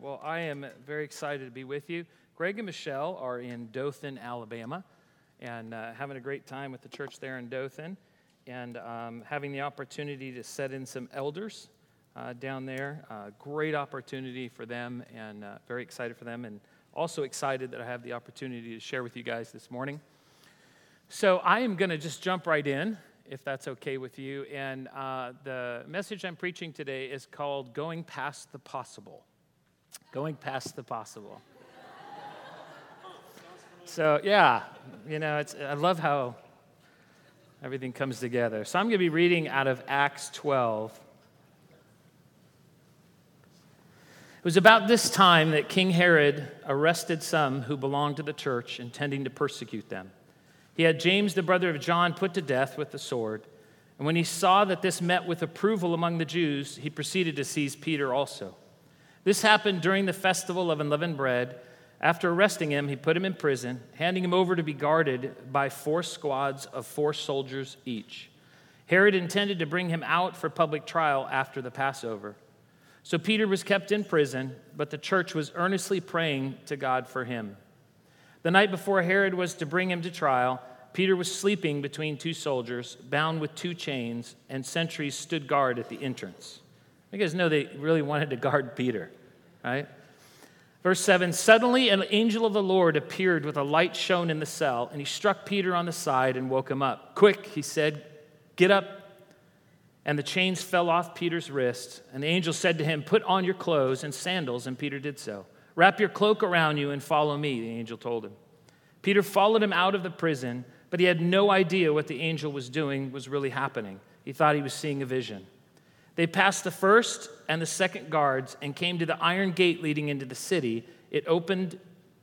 Well, I am very excited to be with you. Greg and Michelle are in Dothan, Alabama, and having a great time with the church there in Dothan, and having the opportunity to set in some elders down there. Great opportunity for them, and very excited for them, and also excited that I have the opportunity to share with you guys this morning. So I am going to just jump right in, if that's okay with you, and the message I'm preaching today is called Going Past the Possible. Going Past the Possible. So, yeah, I love how everything comes together. So I'm going to be reading out of Acts 12. It was about this time that King Herod arrested some who belonged to the church, intending to persecute them. He had James, the brother of John, put to death with the sword. And when he saw that this met with approval among the Jews, he proceeded to seize Peter also. This happened during the festival of unleavened bread. After arresting him, he put him in prison, handing him over to be guarded by 4 squads of 4 soldiers each. Herod intended to bring him out for public trial after the Passover. So Peter was kept in prison, but the church was earnestly praying to God for him. The night before Herod was to bring him to trial, Peter was sleeping between 2 soldiers, bound with 2 chains, and sentries stood guard at the entrance. You guys know they really wanted to guard Peter, right? Verse 7, suddenly an angel of the Lord appeared with a light shone in the cell, and he struck Peter on the side and woke him up. Quick, he said, get up. And the chains fell off Peter's wrists, and the angel said to him, put on your clothes and sandals, and Peter did so. Wrap your cloak around you and follow me, the angel told him. Peter followed him out of the prison, but he had no idea what the angel was doing was really happening. He thought he was seeing a vision. They passed the first and the second guards and came to the iron gate leading into the city. It opened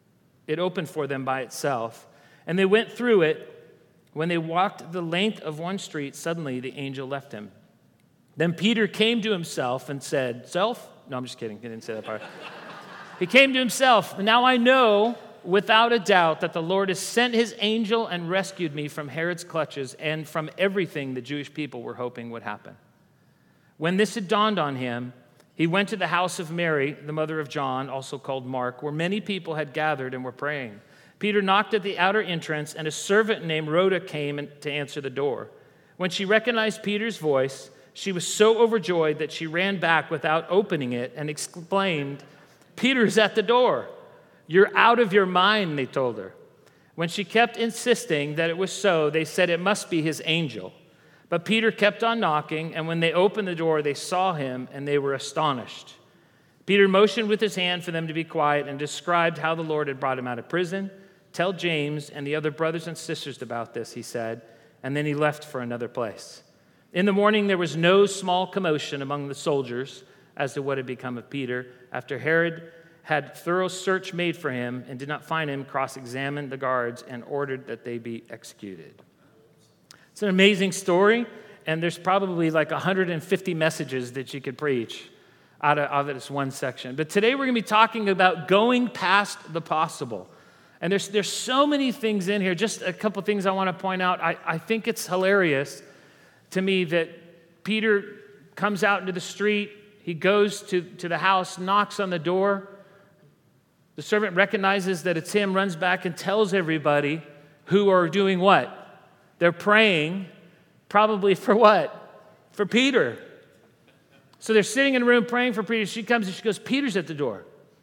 for them by itself, and they went through it. When they walked the length of one street, suddenly the angel left him. Then Peter came to himself and said, Self? No, I'm just kidding. He didn't say that part. He came to himself. Now I know without a doubt that the Lord has sent his angel and rescued me from Herod's clutches and from everything the Jewish people were hoping would happen. When this had dawned on him, he went to the house of Mary, the mother of John, also called Mark, where many people had gathered and were praying. Peter knocked at the outer entrance, and a servant named Rhoda came to answer the door. When she recognized Peter's voice, she was so overjoyed that she ran back without opening it and exclaimed, Peter's at the door. You're out of your mind, they told her. When she kept insisting that it was so, they said it must be his angel. But Peter kept on knocking, and when they opened the door, they saw him, and they were astonished. Peter motioned with his hand for them to be quiet and described how the Lord had brought him out of prison. Tell James and the other brothers and sisters about this, he said, and then he left for another place. In the morning, there was no small commotion among the soldiers as to what had become of Peter. After Herod had thorough search made for him and did not find him, cross-examined the guards and ordered that they be executed. It's an amazing story, and there's probably like 150 messages that you could preach out of this one section. But today we're going to be talking about going past the possible. And there's so many things in here. Just a couple things I want to point out. I think it's hilarious to me that Peter comes out into the street. He goes to the house, knocks on the door. The servant recognizes that it's him, runs back and tells everybody who are doing what? They're praying, probably for what? For Peter. So they're sitting in a room praying for Peter. She comes and she goes, Peter's at the door.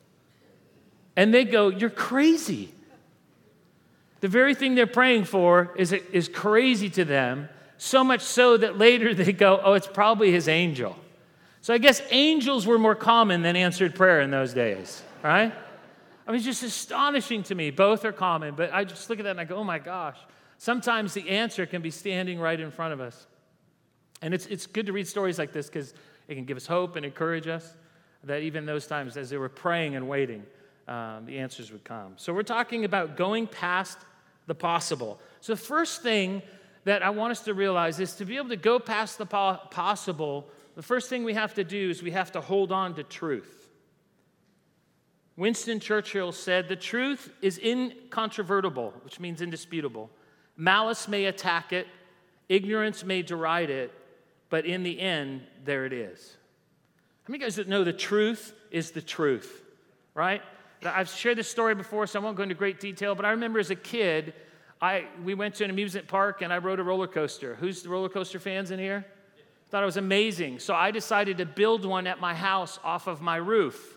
And they go, you're crazy. The very thing they're praying for is crazy to them, so much so that later they go, oh, it's probably his angel. So I guess angels were more common than answered prayer in those days, right? I mean, it's just astonishing to me. Both are common, but I just look at that and I go, oh my gosh. Sometimes the answer can be standing right in front of us. And it's good to read stories like this because it can give us hope and encourage us that even those times as they were praying and waiting, the answers would come. So we're talking about going past the possible. So the first thing that I want us to realize is to be able to go past the possible, the first thing we have to do is we have to hold on to truth. Winston Churchill said, the truth is incontrovertible, which means indisputable. Malice may attack it, ignorance may deride it, but in the end, there it is. How many of you guys know the truth is the truth? right? I've shared this story before, so I won't go into great detail, but I remember as a kid, we went to an amusement park and I rode a roller coaster. Who's the roller coaster fans in here? Thought it was amazing. So I decided to build one at my house off of my roof.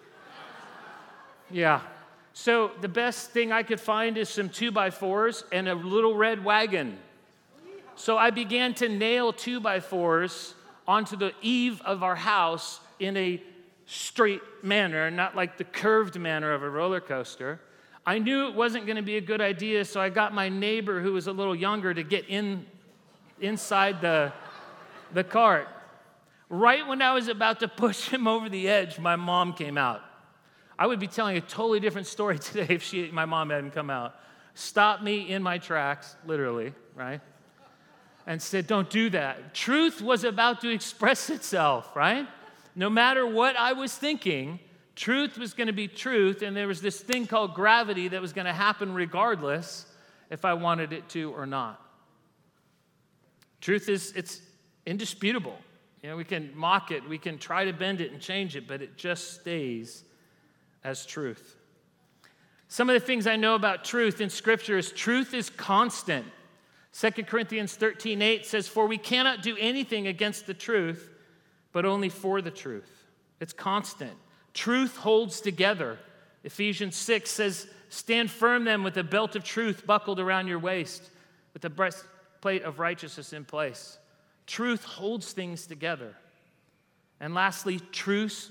Yeah. So the best thing I could find is some 2x4s and a little red wagon. So I began to nail 2x4s onto the eave of our house in a straight manner, not like the curved manner of a roller coaster. I knew it wasn't going to be a good idea, so I got my neighbor who was a little younger to get inside the cart. Right when I was about to push him over the edge, my mom came out. I would be telling a totally different story today if my mom hadn't come out. Stopped me in my tracks, literally, right? And said, don't do that. Truth was about to express itself, right? No matter what I was thinking, truth was going to be truth, and there was this thing called gravity that was going to happen regardless if I wanted it to or not. Truth it's indisputable. You know, we can mock it, we can try to bend it and change it, but it just stays as truth. Some of the things I know about truth in Scripture is truth is constant. 2 Corinthians 13:8 says, "For we cannot do anything against the truth, but only for the truth." It's constant. Truth holds together. Ephesians 6 says, "Stand firm then with the belt of truth buckled around your waist, with the breastplate of righteousness in place." Truth holds things together. And lastly, truth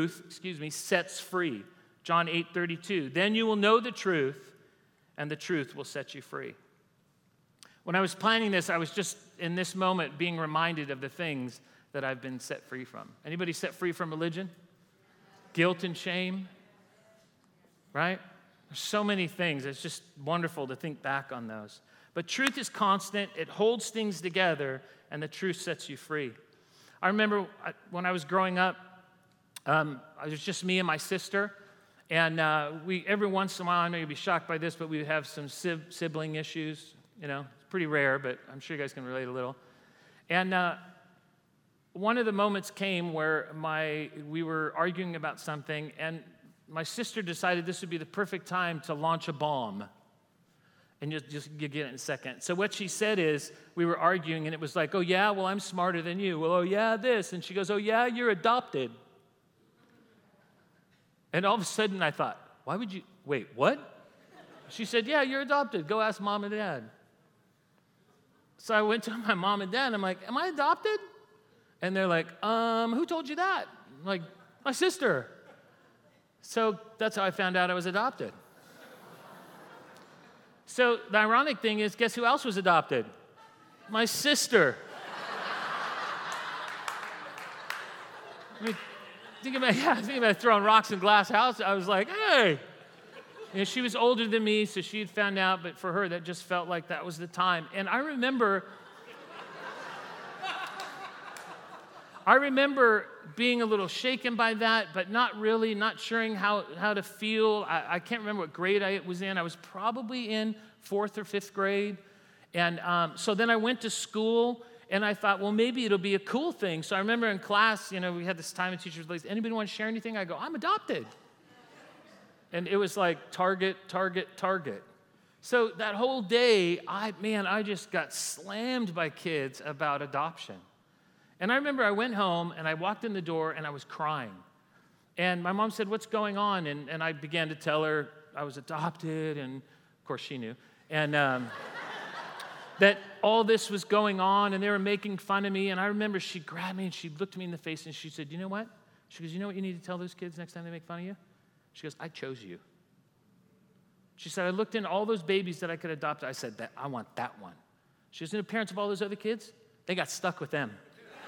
sets free. John 8:32. "Then you will know the truth, and the truth will set you free." When I was planning this, I was just in this moment being reminded of the things that I've been set free from. Anybody set free from religion? Guilt and shame? Right? There's so many things. It's just wonderful to think back on those. But truth is constant. It holds things together, and the truth sets you free. I remember when I was growing up, it was just me and my sister. And we every once in a while, I know you'll be shocked by this, but we would have some sibling issues. You know, it's pretty rare, but I'm sure you guys can relate a little. And one of the moments came where we were arguing about something, and my sister decided this would be the perfect time to launch a bomb. And you get it in a second. So what she said is, we were arguing, and it was like, "Oh, yeah, well, I'm smarter than you. Well, oh, yeah, this." And she goes, "Oh, yeah, you're adopted." And all of a sudden, I thought, why would you, wait, what? She said, "Yeah, you're adopted. Go ask mom and dad." So I went to my mom and dad, and I'm like, "Am I adopted?" And they're like, "Who told you that?" I'm like, "My sister." So that's how I found out I was adopted. So the ironic thing is, guess who else was adopted? My sister. I mean, thinking about throwing rocks in glass house. I was like, hey. You know, she was older than me, so she had found out, but for her, that just felt like that was the time. And I remember being a little shaken by that, but not really, not sure how to feel. I can't remember what grade I was in. I was probably in 4th or 5th grade. And so then I went to school, and I thought, well, maybe it'll be a cool thing. So I remember in class, you know, we had this time and teachers were like, "Anybody want to share anything?" I go, "I'm adopted." And it was like target, target, target. So that whole day, I just got slammed by kids about adoption. And I remember I went home, and I walked in the door, and I was crying. And my mom said, "What's going on?" And I began to tell her I was adopted, and of course she knew. And that all this was going on, and they were making fun of me. And I remember she grabbed me, and she looked me in the face, and she said, "You know what?" She goes, "You know what you need to tell those kids next time they make fun of you?" She goes, "I chose you." She said, "I looked in all those babies that I could adopt. I said, I want that one." She goes, "And the parents of all those other kids, they got stuck with them."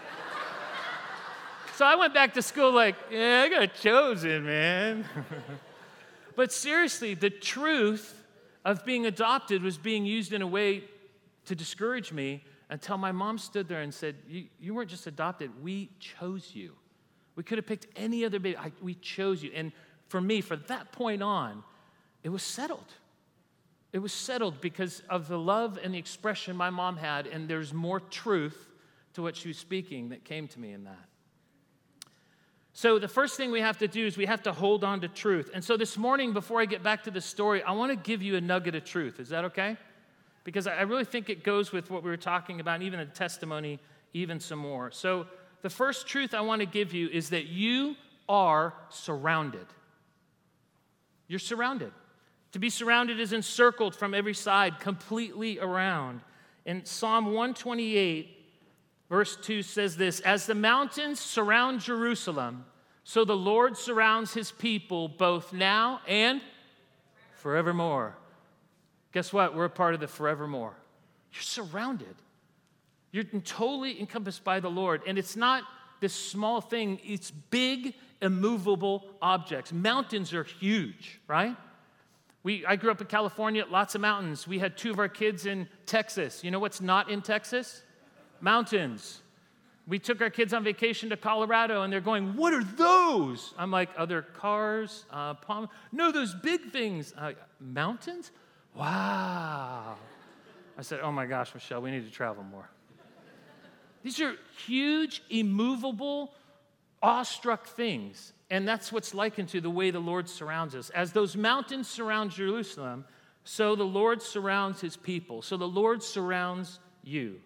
So I went back to school like, yeah, I got chosen, man. But seriously, the truth of being adopted was being used in a way to discourage me until my mom stood there and said, you weren't just adopted, we chose you. We could have picked any other baby. We chose you. And for me, from that point on, it was settled. It was settled because of the love and the expression my mom had, and there's more truth to what she was speaking that came to me in that. So the first thing we have to do is we have to hold on to truth. And so this morning, before I get back to the story, I want to give you a nugget of truth. Is that okay? Because I really think it goes with what we were talking about, and even the testimony, even some more. So the first truth I want to give you is that you are surrounded. You're surrounded. To be surrounded is encircled from every side, completely around. In Psalm 128, verse 2 says this, "As the mountains surround Jerusalem, so the Lord surrounds his people both now and forevermore." Guess what? We're a part of the forevermore. You're surrounded. You're totally encompassed by the Lord. And it's not this small thing. It's big, immovable objects. Mountains are huge, right? I grew up in California, lots of mountains. We had 2 of our kids in Texas. You know what's not in Texas? Mountains. We took our kids on vacation to Colorado, and they're going, "What are those?" I'm like, "Other cars, no, those big things." Mountains? Wow. I said, "Oh my gosh, Michelle, we need to travel more." These are huge, immovable, awestruck things. And that's what's likened to the way the Lord surrounds us. As those mountains surround Jerusalem, so the Lord surrounds his people. So the Lord surrounds you.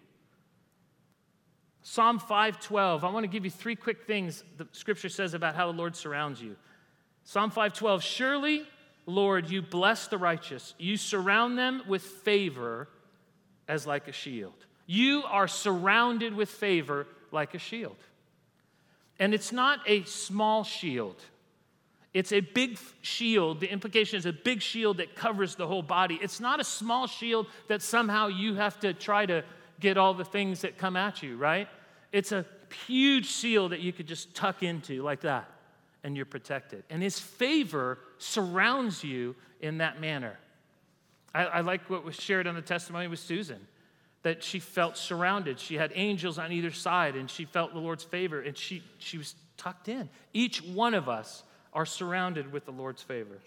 Psalm 5:12. I want to give you 3 quick things the scripture says about how the Lord surrounds you. Psalm 5:12. "Surely, Lord, you bless the righteous. You surround them with favor as like a shield." You are surrounded with favor like a shield. And it's not a small shield. It's a big shield. The implication is a big shield that covers the whole body. It's not a small shield that somehow you have to try to get all the things that come at you, right? It's a huge shield that you could just tuck into like that, and you're protected. And his favor surrounds you in that manner. I like what was shared on the testimony with Susan, that she felt surrounded. She had angels on either side, and she felt the Lord's favor, and she was tucked in. Each one of us are surrounded with the Lord's favor.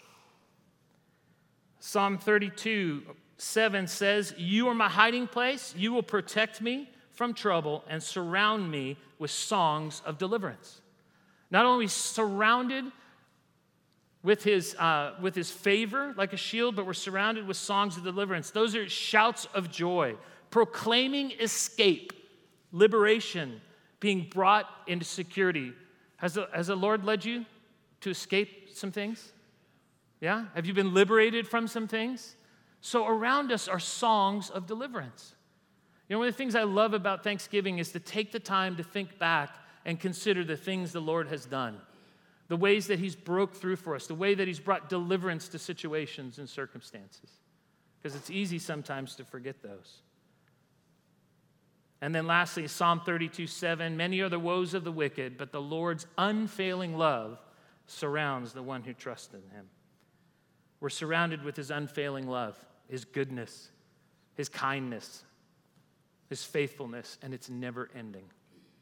Psalm 32:7 says, "You are my hiding place. You will protect me from trouble and surround me with songs of deliverance." Not only surrounded with his favor like a shield, but we're surrounded with songs of deliverance. Those are shouts of joy, proclaiming escape, liberation, being brought into security. Has the Lord led you to escape some things? Yeah? Have you been liberated from some things? So around us are songs of deliverance. You know, one of the things I love about Thanksgiving is to take the time to think back and consider the things the Lord has done, the ways that he's broke through for us, the way that he's brought deliverance to situations and circumstances. Because it's easy sometimes to forget those. And then lastly, Psalm 32:7, "Many are the woes of the wicked, but the Lord's unfailing love surrounds the one who trusts in him." We're surrounded with his unfailing love, his goodness, his kindness, his faithfulness, and it's never ending.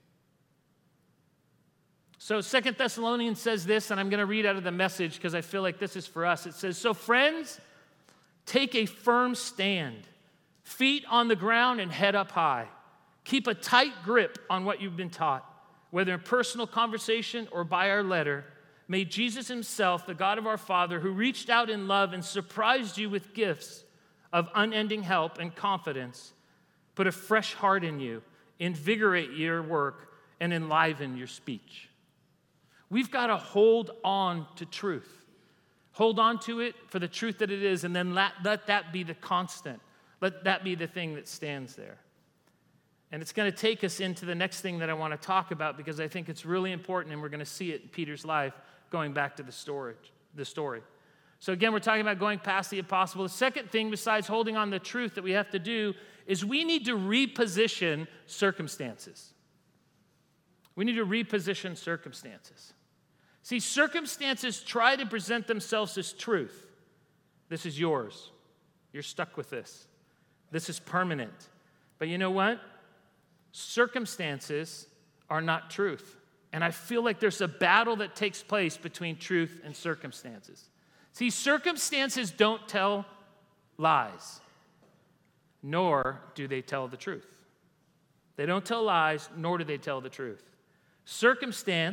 So 2 Thessalonians says this, and I'm going to read out of the Message because I feel like this is for us. It says, "So friends, take a firm stand, feet on the ground and head up high. Keep a tight grip on what you've been taught, whether in personal conversation or by our letter. May Jesus himself, the God of our Father, who reached out in love and surprised you with gifts of unending help and confidence, put a fresh heart in you, invigorate your work, and enliven your speech." We've got to hold on to truth. Hold on to it for the truth that it is, and then let that be the constant. Let that be the thing that stands there. And it's going to take us into the next thing that I want to talk about, because I think it's really important, and we're going to see it in Peter's life going back to the story. So again, we're talking about going past the impossible. The second thing, besides holding on to the truth that we have to do, is we need to reposition circumstances. We need to reposition circumstances. See, circumstances try to present themselves as truth. This is yours. You're stuck with this. This is permanent. But you know what? Circumstances are not truth. And I feel like there's a battle that takes place between truth and circumstances. See, circumstances don't tell lies, nor do they tell the truth. They don't tell lies, nor do they tell the truth. Circumstance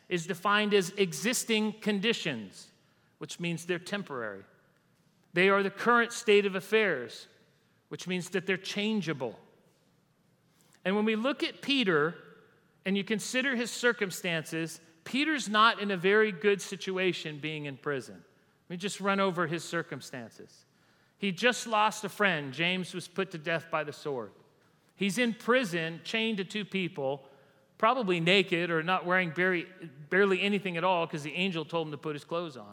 is defined as existing conditions, which means they're temporary. They are the current state of affairs, which means that they're changeable. And when we look at Peter and you consider his circumstances, Peter's not in a very good situation being in prison. Let me just run over his circumstances. He just lost a friend. James was put to death by the sword. He's in prison, chained to two people, probably naked or not wearing barely anything at all because the angel told him to put his clothes on.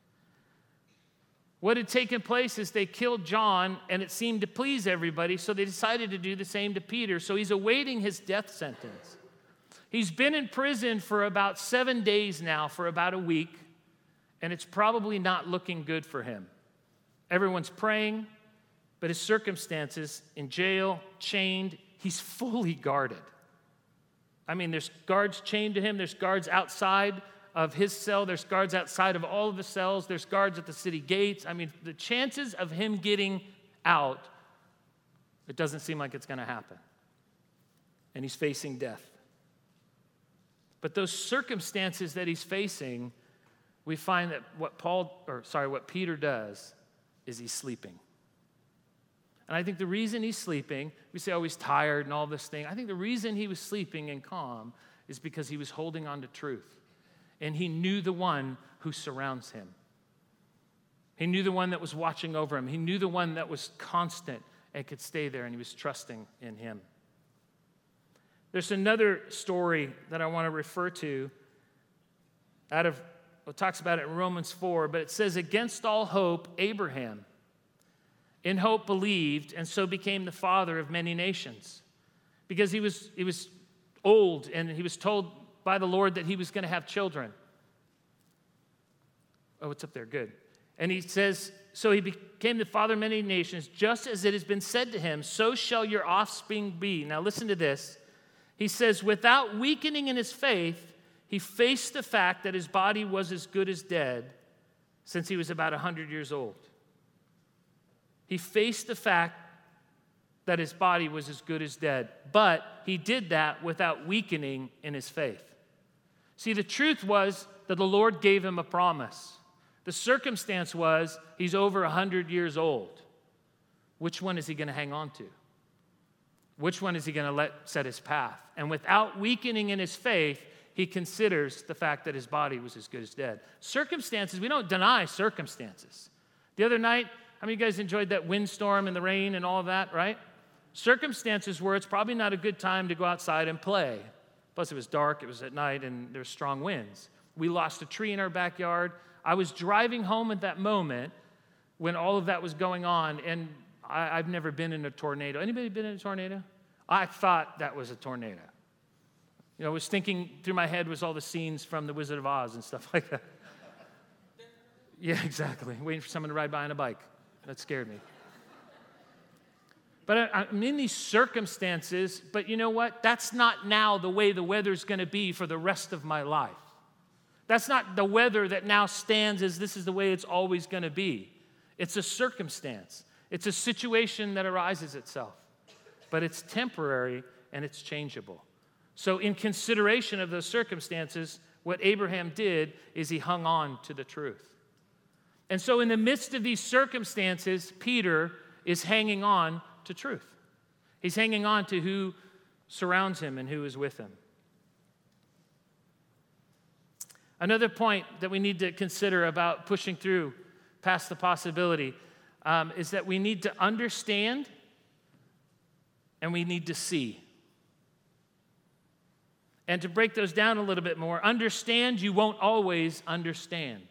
What had taken place is they killed John, and it seemed to please everybody, so they decided to do the same to Peter. So he's awaiting his death sentence. He's been in prison for about 7 days now, for about a week, and it's probably not looking good for him. Everyone's praying, but his circumstances, in jail, chained, he's fully guarded. I mean, there's guards chained to him, there's guards outside of his cell, there's guards outside of all of the cells, there's guards at the city gates. I mean, the chances of him getting out, it doesn't seem like it's going to happen. And he's facing death. But those circumstances that he's facing, we find that what Peter does is he's sleeping. And I think the reason he's sleeping, we say, oh, he's tired and all this thing. I think the reason he was sleeping and calm is because he was holding on to truth. And he knew the one who surrounds him. He knew the one that was watching over him. He knew the one that was constant and could stay there, and he was trusting in him. There's another story that I want to refer to it talks about it in Romans 4, but it says, against all hope, Abraham in hope believed, and so became the father of many nations. Because he was old, and he was told by the Lord that he was going to have children. Oh, it's up there, good. And he says, so he became the father of many nations, just as it has been said to him, so shall your offspring be. Now listen to this. He says, without weakening in his faith, he faced the fact that his body was as good as dead since he was about 100 years old. He faced the fact that his body was as good as dead, but he did that without weakening in his faith. See, the truth was that the Lord gave him a promise. The circumstance was he's over 100 years old. Which one is he going to hang on to? Which one is he going to let set his path? And without weakening in his faith, he considers the fact that his body was as good as dead. Circumstances, we don't deny circumstances. The other night, how many of you guys enjoyed that windstorm and the rain and all of that, right? Circumstances where it's probably not a good time to go outside and play. Plus, it was dark, it was at night, and there were strong winds. We lost a tree in our backyard. I was driving home at that moment when all of that was going on, and I've never been in a tornado. Anybody been in a tornado? I thought that was a tornado. You know, I was thinking through my head was all the scenes from The Wizard of Oz and stuff like that. Yeah, exactly. Waiting for someone to ride by on a bike. That scared me. But I'm in these circumstances, but you know what? That's not now the way the weather's going to be for the rest of my life. That's not the weather that now stands as this is the way it's always going to be. It's a circumstance. It's a situation that arises itself. But it's temporary and it's changeable. So in consideration of those circumstances, what Abraham did is he hung on to the truth. And so in the midst of these circumstances, Peter is hanging on to truth. He's hanging on to who surrounds him and who is with him. Another point that we need to consider about pushing through past the possibility is that we need to understand and we need to see. And to break those down a little bit more, understand you won't always understand.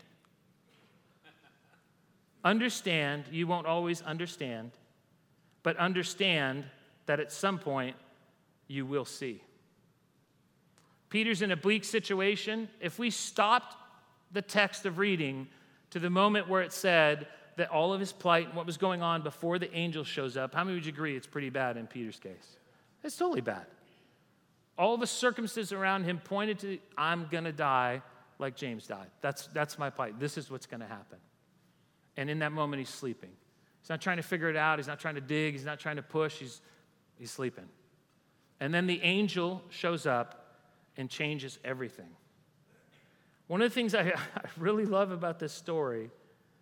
Understand you won't always understand, but understand that at some point you will see. Peter's in a bleak situation. If we stopped the text of reading to the moment where it said that all of his plight and what was going on before the angel shows up, how many would you agree it's pretty bad in Peter's case? It's totally bad. All the circumstances around him pointed to, I'm going to die like James died. That's my plight. This is what's going to happen. And in that moment, he's sleeping. He's not trying to figure it out. He's not trying to dig. He's not trying to push. He's sleeping. And then the angel shows up and changes everything. One of the things I really love about this story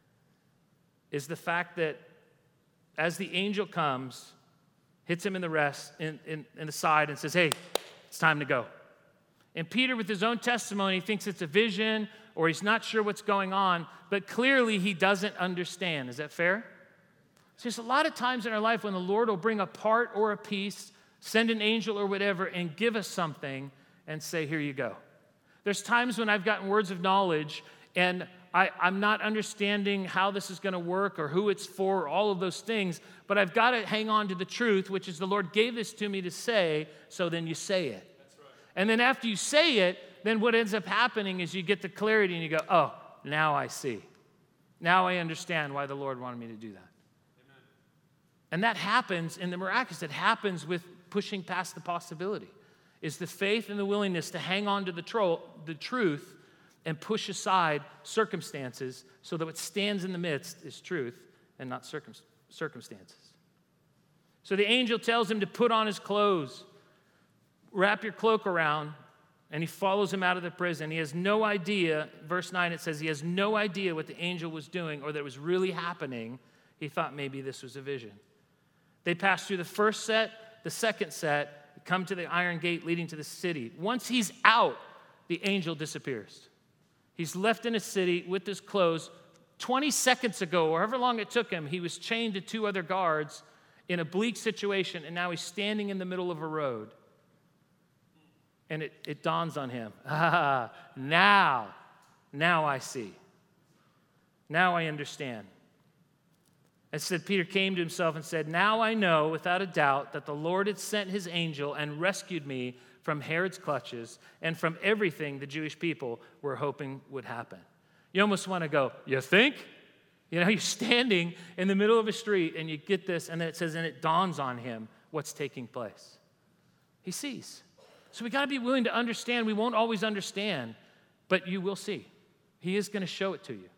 is the fact that as the angel comes, hits him in the side and says, hey, it's time to go. And Peter, with his own testimony, thinks it's a vision or he's not sure what's going on, but clearly he doesn't understand. Is that fair? So there's a lot of times in our life when the Lord will bring a part or a piece, send an angel or whatever, and give us something and say, here you go. There's times when I've gotten words of knowledge and I'm not understanding how this is going to work or who it's for, or all of those things, but I've got to hang on to the truth, which is the Lord gave this to me to say, so then you say it. That's right. And then after you say it, then what ends up happening is you get the clarity and you go, oh, now I see. Now I understand why the Lord wanted me to do that. Amen. And that happens in the miraculous. It happens with pushing past the possibility. Is the faith and the willingness to hang on to the truth and push aside circumstances so that what stands in the midst is truth and not circumstances. So the angel tells him to put on his clothes, wrap your cloak around, and he follows him out of the prison. He has no idea, verse 9 it says, he has no idea what the angel was doing or that it was really happening. He thought maybe this was a vision. They pass through the first set, the second set, come to the iron gate leading to the city. Once he's out, the angel disappears. He's left in a city with his clothes. 20 seconds ago, or however long it took him, he was chained to 2 other guards in a bleak situation, and now he's standing in the middle of a road. And it dawns on him, now I see. Now I understand. It said, Peter came to himself and said, now I know without a doubt that the Lord had sent his angel and rescued me from Herod's clutches and from everything the Jewish people were hoping would happen. You almost want to go, you think? You know, you're standing in the middle of a street and you get this, and then it says, and it dawns on him what's taking place. He sees. So we got to be willing to understand. We won't always understand, but you will see. He is going to show it to you.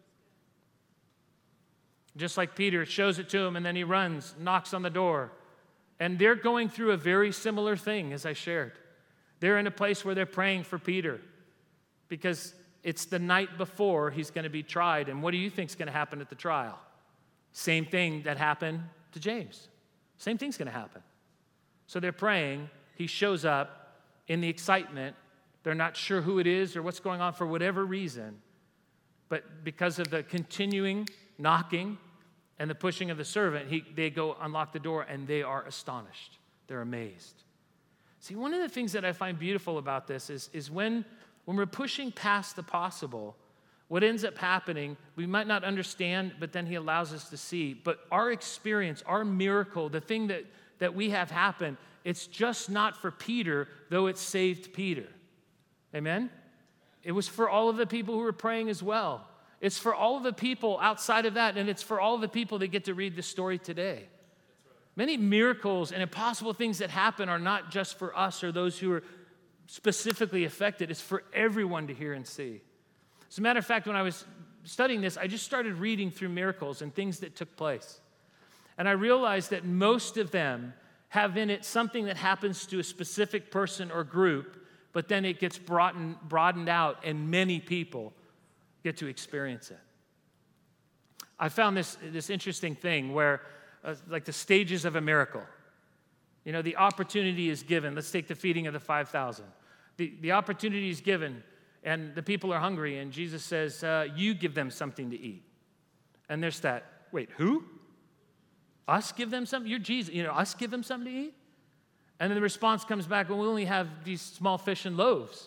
Just like Peter shows it to him, and then he runs, knocks on the door. And they're going through a very similar thing, as I shared. They're in a place where they're praying for Peter because it's the night before he's going to be tried. And what do you think is going to happen at the trial? Same thing that happened to James. Same thing's going to happen. So they're praying. He shows up in the excitement. They're not sure who it is or what's going on for whatever reason. But because of the continuing knocking and the pushing of the servant, they go unlock the door and they are astonished. They're amazed. See, one of the things that I find beautiful about this is when we're pushing past the possible, what ends up happening, we might not understand, but then he allows us to see. But our experience, our miracle, the thing that we have happen, it's just not for Peter, though it saved Peter. Amen? It was for all of the people who were praying as well. It's for all of the people outside of that, and it's for all of the people that get to read the story today. Many miracles and impossible things that happen are not just for us or those who are specifically affected. It's for everyone to hear and see. As a matter of fact, when I was studying this, I just started reading through miracles and things that took place. And I realized that most of them have in it something that happens to a specific person or group, but then it gets broadened out and many people get to experience it. I found this interesting thing where like the stages of a miracle. You know, the opportunity is given. Let's take the feeding of the 5,000. The opportunity is given, and the people are hungry, and Jesus says, you give them something to eat. And there's that, wait, who? Us give them something? You're Jesus. You know, us give them something to eat? And then the response comes back, well, we only have these small fish and loaves.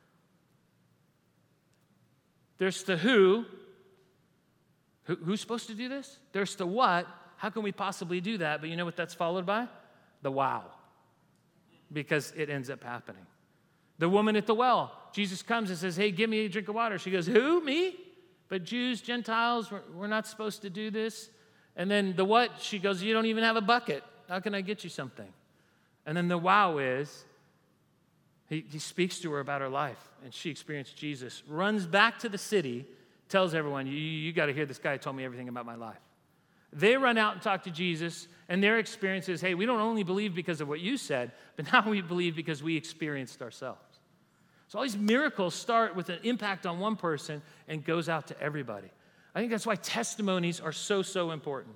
There's the who. Who's supposed to do this? There's the what. How can we possibly do that? But you know what that's followed by? The wow. Because it ends up happening. The woman at the well, Jesus comes and says, hey, give me a drink of water. She goes, who? Me? But Jews, Gentiles, we're not supposed to do this. And then the what? She goes, you don't even have a bucket. How can I get you something? And then the wow is, he speaks to her about her life, and she experienced Jesus, runs back to the city, tells everyone, you got to hear this guy told me everything about my life. They run out and talk to Jesus, and their experience is, hey, we don't only believe because of what you said, but now we believe because we experienced ourselves. So all these miracles start with an impact on one person and goes out to everybody. I think that's why testimonies are so, so important.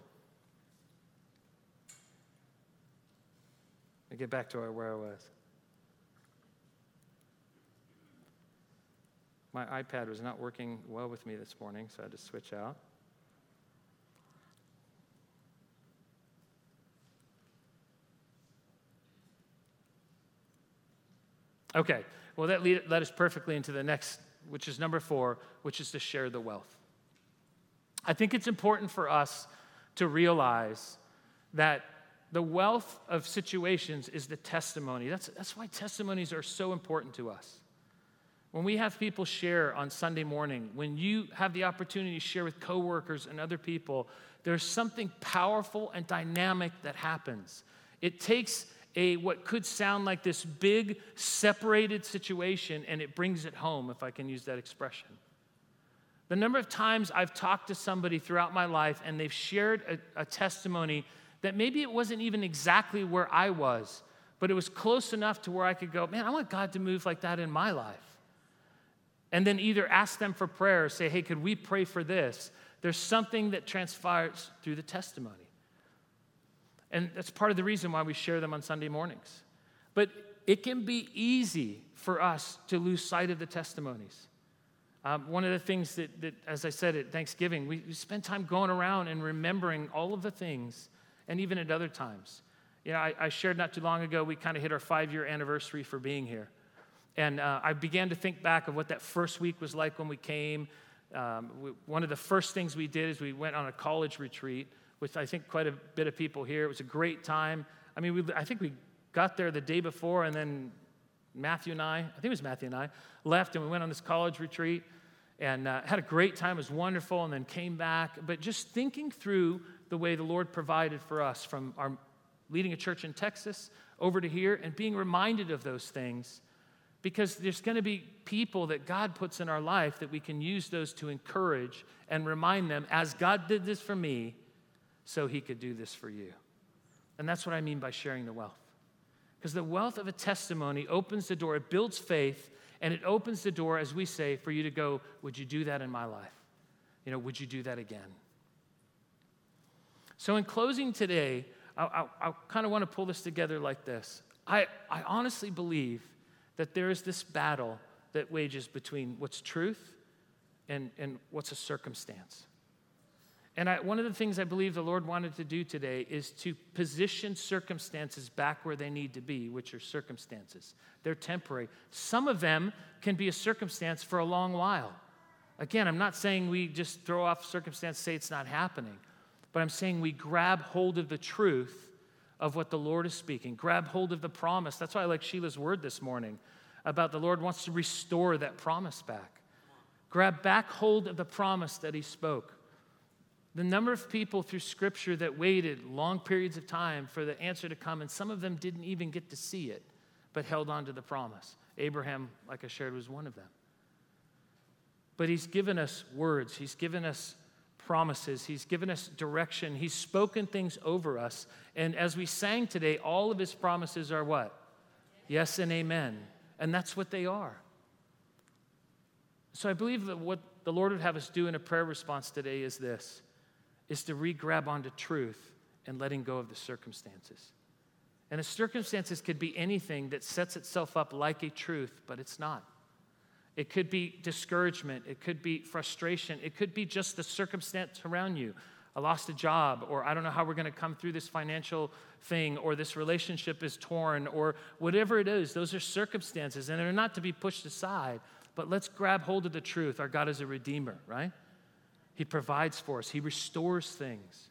Let me get back to where I was. My iPad was not working well with me this morning, so I had to switch out. Okay, well, that led us perfectly into the next, which is number 4, which is to share the wealth. I think it's important for us to realize that the wealth of situations is the testimony. That's why testimonies are so important to us. When we have people share on Sunday morning, when you have the opportunity to share with coworkers and other people, there's something powerful and dynamic that happens. It takes what could sound like this big, separated situation, and it brings it home, if I can use that expression. The number of times I've talked to somebody throughout my life, and they've shared a testimony that maybe it wasn't even exactly where I was, but it was close enough to where I could go, man, I want God to move like that in my life. And then either ask them for prayer or say, hey, could we pray for this? There's something that transpires through the testimony. And that's part of the reason why we share them on Sunday mornings. But it can be easy for us to lose sight of the testimonies. One of the things that, as I said at Thanksgiving, we spend time going around and remembering all of the things, and even at other times. You know, I shared not too long ago, we kind of hit our 5-year anniversary for being here. And I began to think back of what that first week was like when we came. One of the first things we did is we went on a college retreat with, I think, quite a bit of people here. It was a great time. I mean, I think we got there the day before, and then Matthew and I left, and we went on this college retreat and had a great time. It was wonderful, and then came back. But just thinking through the way the Lord provided for us from our leading a church in Texas over to here, and being reminded of those things, because there's going to be people that God puts in our life that we can use those to encourage and remind them, as God did this for me, so he could do this for you. And that's what I mean by sharing the wealth. Because the wealth of a testimony opens the door, it builds faith, and it opens the door, as we say, for you to go, would you do that in my life? You know, would you do that again? So in closing today, I kind of want to pull this together like this. I honestly believe that there is this battle that wages between what's truth and what's a circumstance. And one of the things I believe the Lord wanted to do today is to position circumstances back where they need to be, which are circumstances. They're temporary. Some of them can be a circumstance for a long while. Again, I'm not saying we just throw off circumstance, say it's not happening, but I'm saying we grab hold of the truth of what the Lord is speaking. Grab hold of the promise. That's why I like Sheila's word this morning about the Lord wants to restore that promise back. Grab back hold of the promise that he spoke. The number of people through Scripture that waited long periods of time for the answer to come, and some of them didn't even get to see it, but held on to the promise. Abraham, like I shared, was one of them. But he's given us words. He's given us promises. He's given us direction. He's spoken things over us. And as we sang today, all of his promises are what? Yes and amen. And that's what they are. So I believe that what the Lord would have us do in a prayer response today is this, is to re-grab onto truth and letting go of the circumstances. And the circumstances could be anything that sets itself up like a truth, but it's not. It could be discouragement. It could be frustration. It could be just the circumstance around you. I lost a job, or I don't know how we're going to come through this financial thing, or this relationship is torn, or whatever it is. Those are circumstances, and they're not to be pushed aside. But let's grab hold of the truth. Our God is a redeemer, right? He provides for us. He restores things.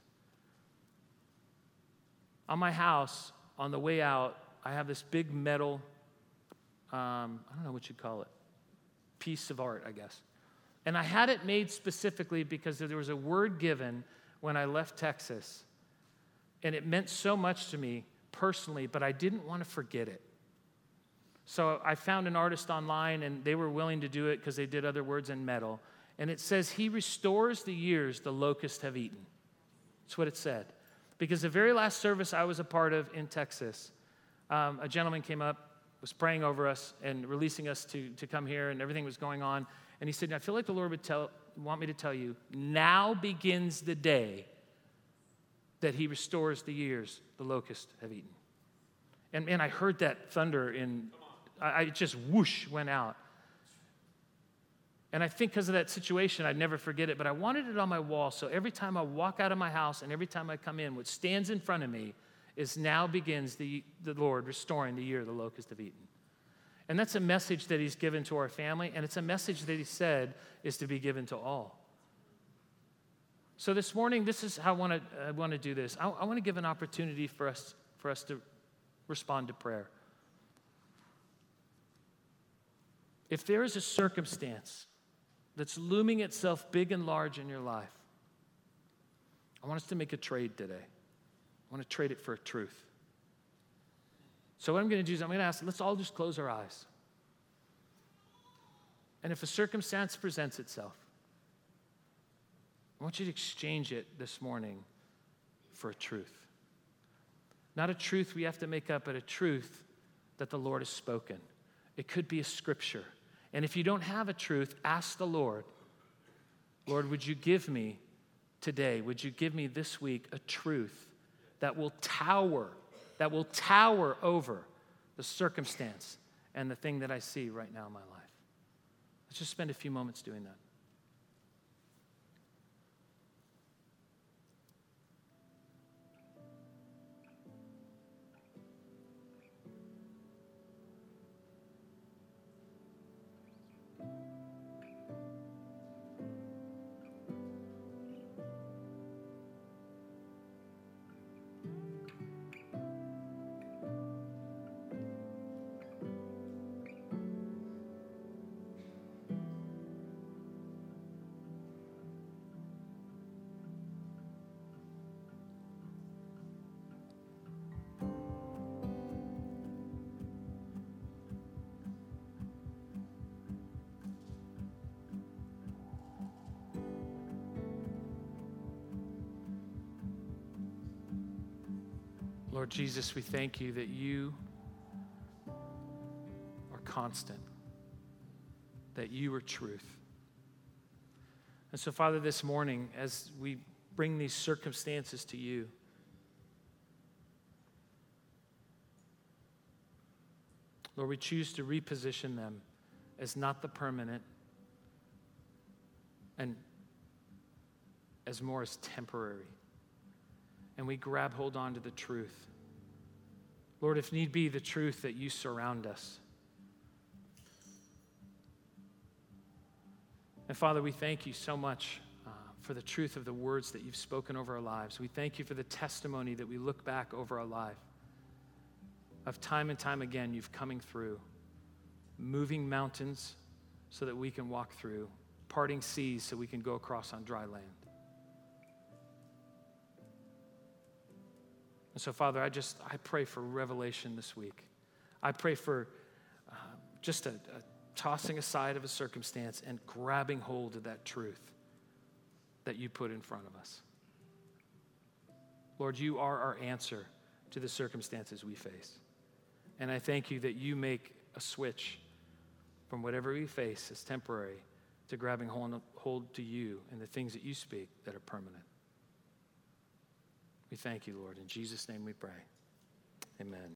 On my house, on the way out, I have this big metal, I don't know what you'd call it, piece of art, I guess. And I had it made specifically because there was a word given when I left Texas, and it meant so much to me personally, but I didn't want to forget it. So I found an artist online, and they were willing to do it because they did other words in metal. And it says, he restores the years the locusts have eaten. That's what it said. Because the very last service I was a part of in Texas, a gentleman came up was praying over us and releasing us to come here, and everything was going on. And he said, I feel like the Lord would want me to tell you, now begins the day that he restores the years the locusts have eaten. And man, I heard that thunder, and I just whoosh went out. And I think because of that situation, I'd never forget it, but I wanted it on my wall, so every time I walk out of my house and every time I come in, what stands in front of me is now begins the Lord restoring the year the locusts have eaten. And that's a message that he's given to our family, and it's a message that he said is to be given to all. So this morning, this is how I want to do this. I want to give an opportunity for us to respond to prayer. If there is a circumstance that's looming itself big and large in your life, I want us to make a trade today. I want to trade it for a truth. So what I'm going to do is I'm going to ask, let's all just close our eyes. And if a circumstance presents itself, I want you to exchange it this morning for a truth. Not a truth we have to make up, but a truth that the Lord has spoken. It could be a scripture. And if you don't have a truth, ask the Lord, Lord, would you give me today, would you give me this week a truth that will tower over the circumstance and the thing that I see right now in my life? Let's just spend a few moments doing that. Lord Jesus, we thank you that you are constant, that you are truth. And so, Father, this morning, as we bring these circumstances to you, Lord, we choose to reposition them as not the permanent and as more as temporary. And we grab hold on to the truth. Lord, if need be, the truth that you surround us. And Father, we thank you so much for the truth of the words that you've spoken over our lives. We thank you for the testimony that we look back over our life of time and time again, you've coming through, moving mountains so that we can walk through, parting seas so we can go across on dry land. And so, Father, I pray for revelation this week. I pray for just a tossing aside of a circumstance and grabbing hold of that truth that you put in front of us. Lord, you are our answer to the circumstances we face. And I thank you that you make a switch from whatever we face as temporary to grabbing hold to you and the things that you speak that are permanent. We thank you, Lord. In Jesus' name we pray. Amen.